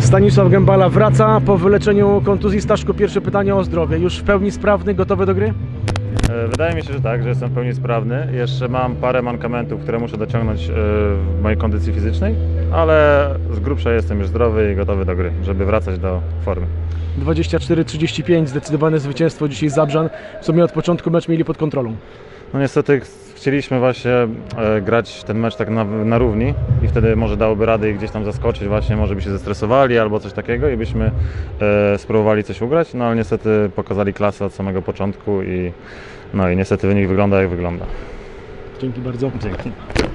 Stanisław Gębala wraca po wyleczeniu kontuzji. Staszku, pierwsze pytanie o zdrowie. Już w pełni sprawny, gotowy do gry? Wydaje mi się, że tak, że jestem w pełni sprawny. Jeszcze mam parę mankamentów, które muszę dociągnąć w mojej kondycji fizycznej, ale z grubsza jestem już zdrowy i gotowy do gry, żeby wracać do formy. 24-35, zdecydowane zwycięstwo dzisiaj Zabrzan. W sumie od początku mecz mieli pod kontrolą. No niestety chcieliśmy właśnie grać ten mecz tak na równi i wtedy może dałoby radę ich gdzieś tam zaskoczyć, właśnie może by się zestresowali albo coś takiego i byśmy spróbowali coś ugrać, no ale niestety pokazali klasę od samego początku i niestety wynik wygląda jak wygląda. Dzięki bardzo. Dzięki.